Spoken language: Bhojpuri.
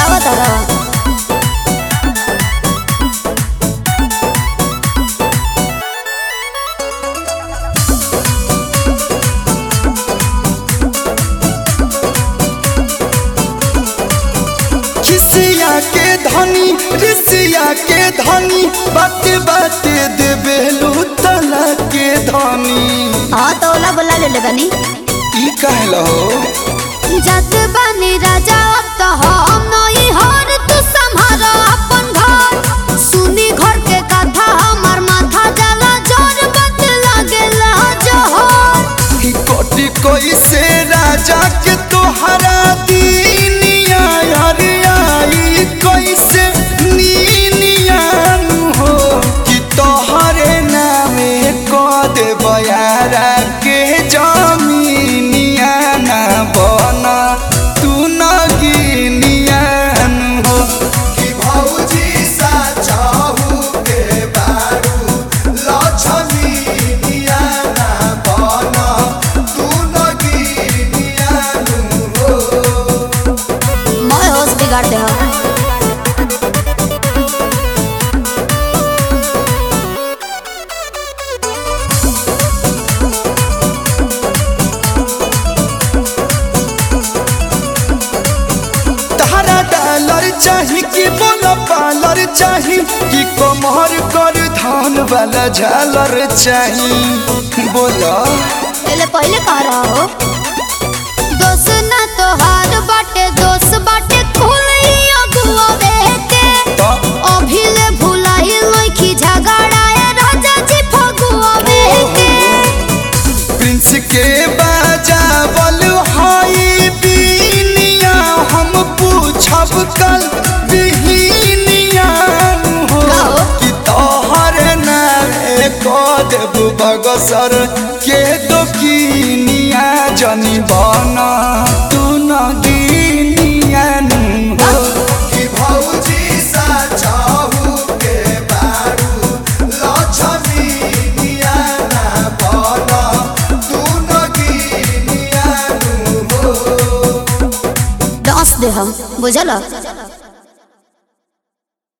लगावा तारा खिसिया के धनी ऋषिया के धनी बात बात देबे लूतला के धनी। हाँ तो ओला बोला ले बनी ई कहलो जत बनी राजा अब तो हम नहीं हर तू संभाल अपन घर सुनी घर के कथा हमर माथा जला जोर बत लागेला जोहर कोटि कोई से राजा के तोहरा दीनिया हरियाई कोई से नीनिया हो कि तोहरे नामे को दे बयारा के जमीनिया ना बना तू न गिनिया हो कि भौजी सा चाहू के बारू लक्ष्मीनिया ना बना तू न गिनिया हो। मैं होश बिगाड़ दे हो डॉलर चाही कि बोला पालर चाही कि कमर कर धान वाला झालर चाही बोला पहले पहले कह रहा हो दोस्त ना तो हार बाटे दोस्त बाटे खुली अगुआ बेके अभी ले भुलाई लइखी झगड़ाए राजा जी फगुआ बेके प्रिंस के बाजावल हाई बीनिया हम पूछब कल बिहिनिया हो कि तोहर नामे को देब बगसर के दोकिनिया जनी बना तू न गिनिया हो कि भौजी सा चाहू के बारू लक्ष्मीनिया ना बना तू न गिनिया हो। डांस दे हम बुझला।